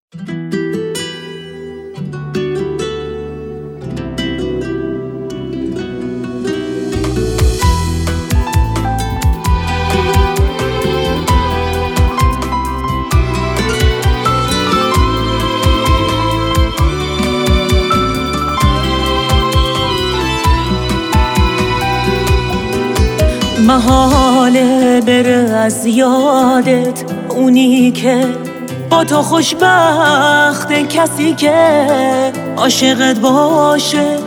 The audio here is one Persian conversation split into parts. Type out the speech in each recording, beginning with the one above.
محاله بره از یادت اونی که با تو خوشبخت، کسی که عاشقت باشه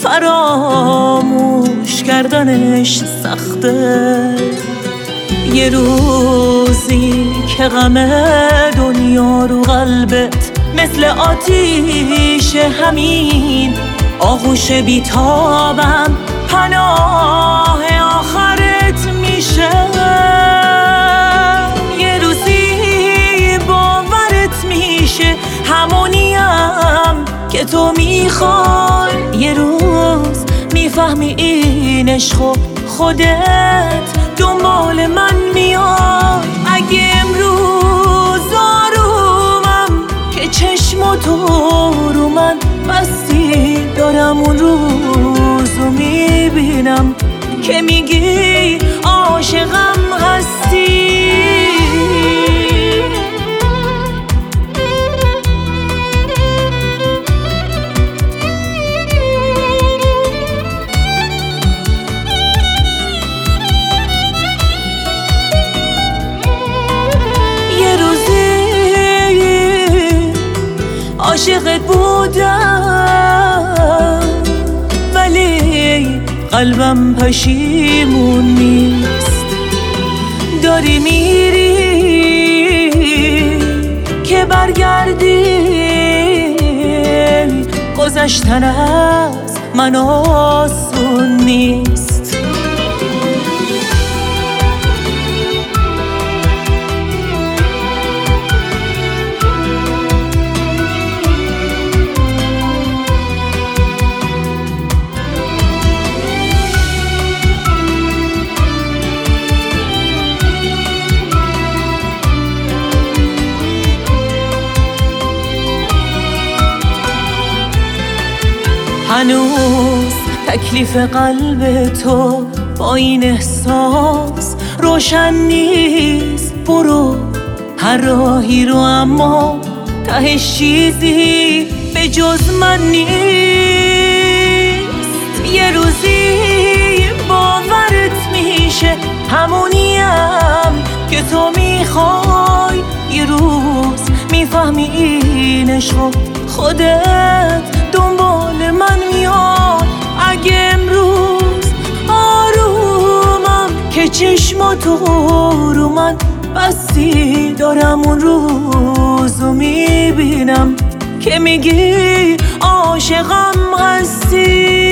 فراموش کردنش سخته. یه روزی که غم دنیا رو قلبت مثل آتیش همین آغوش بیتابم پناه آخرت میشه. یه روزی باورت میشه همونیم که تو میخوای، یه روز میفهمی این عشق خودت دنبال من میای. اگه امروز آرومم که چشم تو رو من بستی، دارم اون روزو میبینم که میگی عاشقم هستی. یه روزی عاشقت بودم ولی قلبم پشیمون نیست. داری میری که برگردی، گذشتن از من آسون نیست. هنوز تکلیف قلب تو با این احساس روشن نیست. برو هر راهی رو، اما تهش چیزی به جز من نیست. یه روزی باورت میشه همونیم که تو میخوای، یه روز میفهمی این عشق خودت دنبال من میاد. اگه امروز آرومم که چشم تو رو من بستی، دارم اون روزو میبینم که میگی عاشقم هستی.